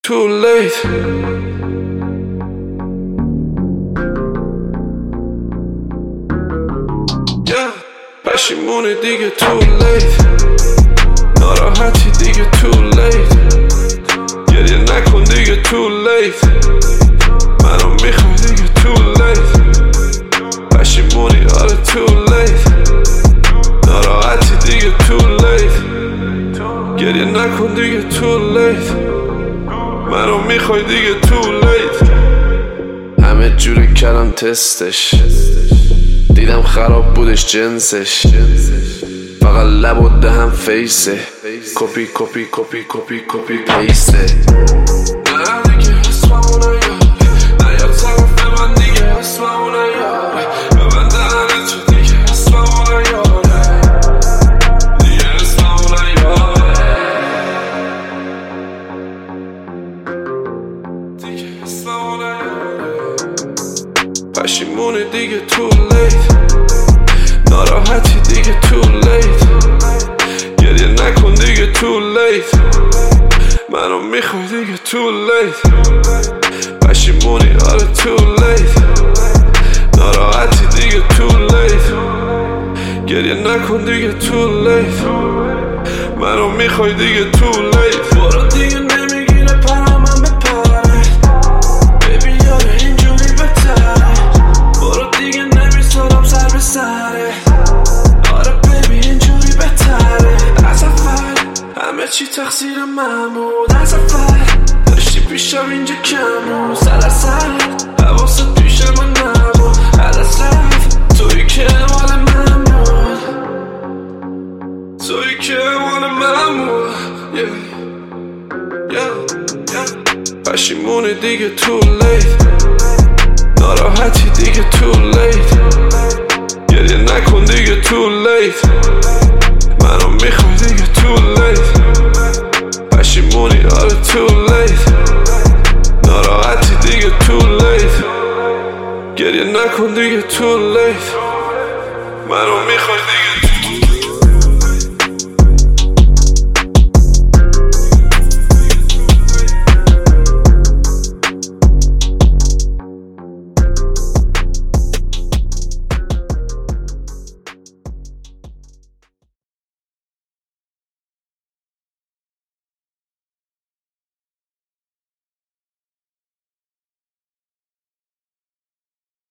too late. پشیمونی دیگه too late. ناراحتی دیگه too late. گریه نکن دیگه too late. منو میخوای دیگه too late. پشیمونی آره too late. ناراحتی دیگه too late. گریه نکن دیگه too late. منو میخوای دیگه too late. همه جوری کردم تستش، دیدم خراب بودش جنسش، فقط لب و دهم فیسه، کپی کپی کپی کپی کپی پیسته. نه دیگه اسممو نیاره، نیاد طرف من دیگه اسممو نیاره، ببن دهنتو دیگه اسممو نیاره، دیگه اسممو نیاره، دیگه اسممو نیاره. پشیمونی دیگه too late. ناراحتی دیگه too late. گریه نکن دیگه too late. منو میخوای دیگه too late. پشیمونی آره too late. ناراحتی دیگه too late. گریه نکن دیگه too late. منو میخوای دیگه too late. برو دیگه نمیگیره پرم من بپره، ببین یاره اینجوری بهتره. برو دیگه نمیذارم سر به سره، آره ببین اینجوری بهتره. از اول همه چی تقصیر من بود، از اول داشتی پیشم اینجا کم بود. سر اصل حواست پیش من نبود، از رفت توی که مال من بود، توی که مال من بود. پشیمونی دیگه too late. ناراحتی دیگه too late. گریه نکن دیگه too late. منو میخوای دیگه too late. پشیمونی آره too late. ناراحتی دیگه too late. گریه نکن دیگه too late.